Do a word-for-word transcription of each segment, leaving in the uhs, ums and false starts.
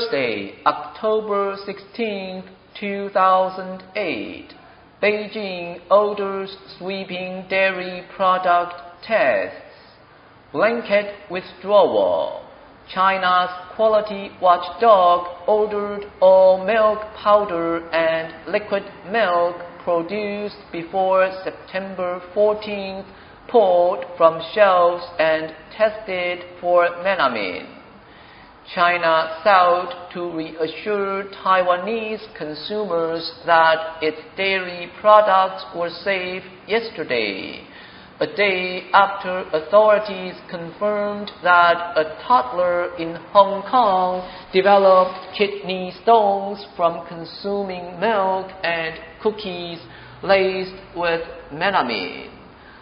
Thursday, October sixteenth, two thousand eight, Beijing orders sweeping dairy product tests. Blanket withdrawal. China's quality watchdog ordered all milk powder and liquid milk produced before September fourteenth pulled from shelves and tested for melamine. China sought to reassure Taiwanese consumers that its dairy products were safe yesterday, a day after authorities confirmed that a toddler in Hong Kong developed kidney stones from consuming milk and cookies laced with melamine.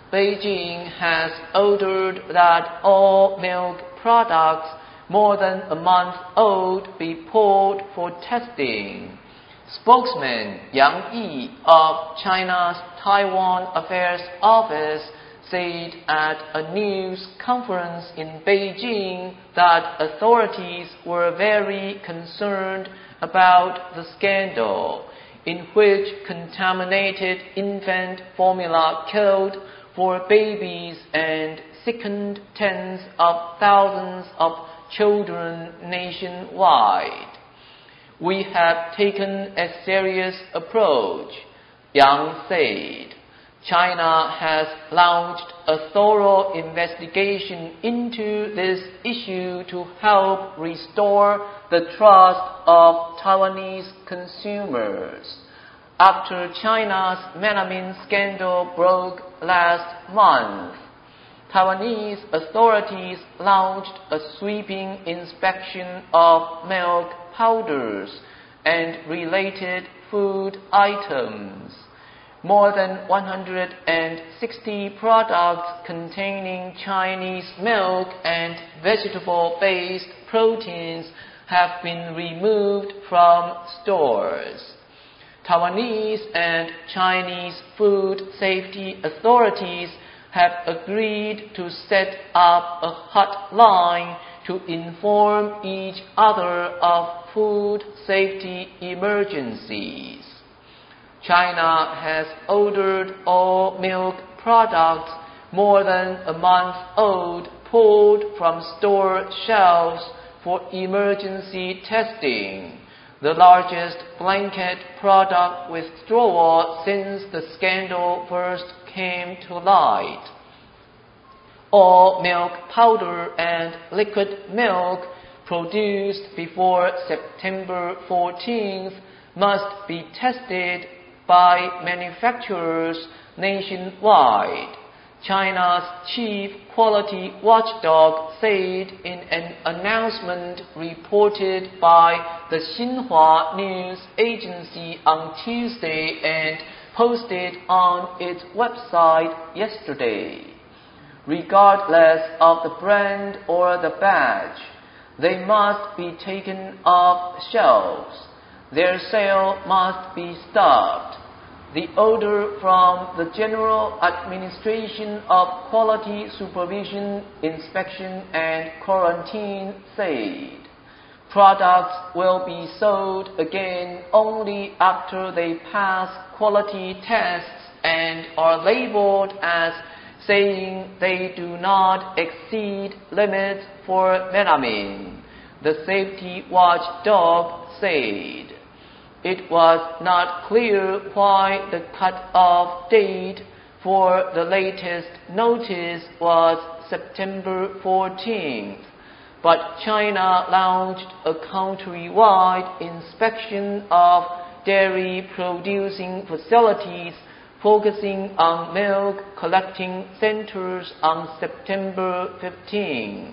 Beijing has ordered that all milk products more than a month old be pulled for testing. Spokesman Yang Yi of China's Taiwan Affairs Office said at a news conference in Beijing that authorities were very concerned about the scandal, in which contaminated infant formula killed four babies and sickened tens of thousands of children nationwide. We have taken a serious approach, Yang said. China has launched a thorough investigation into this issue to help restore the trust of Taiwanese consumers. After China's melamine scandal broke last month, Taiwanese authorities launched a sweeping inspection of milk powders and related food items. More than one hundred sixty products containing Chinese milk and vegetable-based proteins have been removed from stores. Taiwanese and Chinese food safety authorities have agreed to set up a hotline to inform each other of food safety emergencies. China has ordered all milk products more than a month old pulled from store shelves for emergency testing, the largest blanket product withdrawal since the scandal first came to light. All milk powder and liquid milk produced before September fourteenth must be tested by manufacturers nationwide, China's chief quality watchdog said in an announcement reported by the Xinhua News Agency on Tuesday and posted on its website yesterday. Regardless of the brand or the badge, they must be taken off shelves. Their sale must be stopped. The order from the General Administration of Quality Supervision, Inspection and Quarantine said, products will be sold again only after they pass quality tests and are labeled as saying they do not exceed limits for melamine, the safety watchdog said. It was not clear why the cut-off date for the latest notice was September fourteenth, but China launched a countrywide inspection of dairy-producing facilities focusing on milk collecting centers on September fifteenth.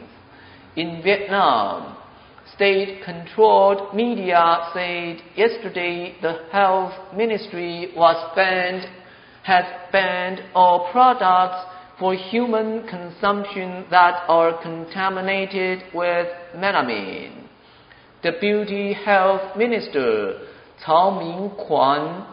In Vietnam, state-controlled media said yesterday the health ministry was banned, has banned all products for human consumption that are contaminated with melamine. Deputy Health Minister Cao Mingquan,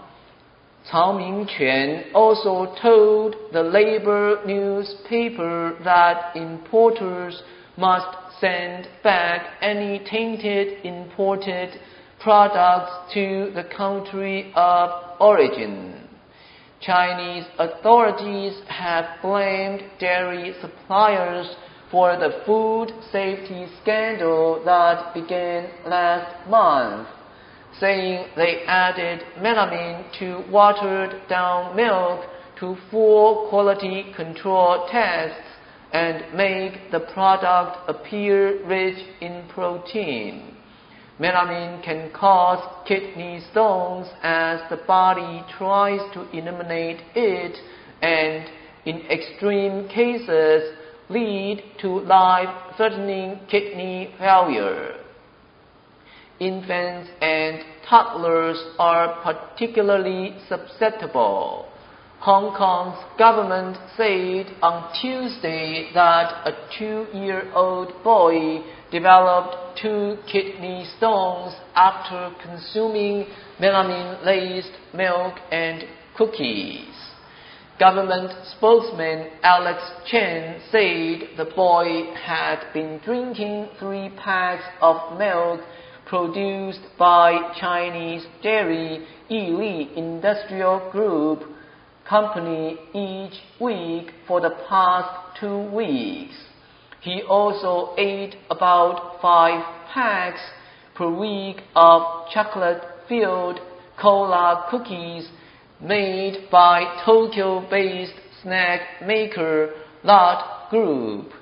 Cao Mingquan also told the labor newspaper that importers must send back any tainted imported products to the country of origin. Chinese authorities have blamed dairy suppliers for the food safety scandal that began last month, saying they added melamine to watered-down milk to full quality control tests and make the product appear rich in protein. Melamine can cause kidney stones as the body tries to eliminate it and, in extreme cases, lead to life-threatening kidney failure. Infants and toddlers are particularly susceptible. Hong Kong's government said on Tuesday that a two-year-old boy developed two kidney stones after consuming melamine-laced milk and cookies. Government spokesman Alex Chen said the boy had been drinking three packs of milk produced by Chinese dairy Yili Industrial Group company each week for the past two weeks. He also ate about five packs per week of chocolate-filled cola cookies made by Tokyo-based snack maker Lot Group.